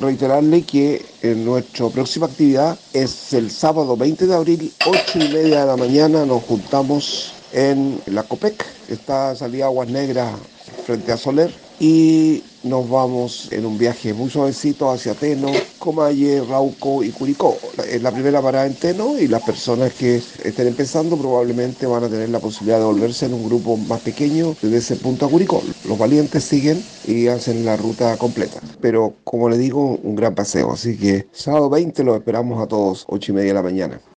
reiterarle que nuestra próxima actividad es el sábado 20 de abril, 8:30 de la mañana. Nos juntamos en la Copec, está salida Aguas Negras frente a Soler, y nos vamos en un viaje muy suavecito hacia Teno, Comalle, Rauco y Curicó. Es la primera parada en Teno y las personas que estén empezando probablemente van a tener la posibilidad de volverse en un grupo más pequeño desde ese punto a Curicó. Los valientes siguen y hacen la ruta completa. Pero como le digo, un gran paseo. Así que sábado 20 lo esperamos a todos, 8:30 de la mañana.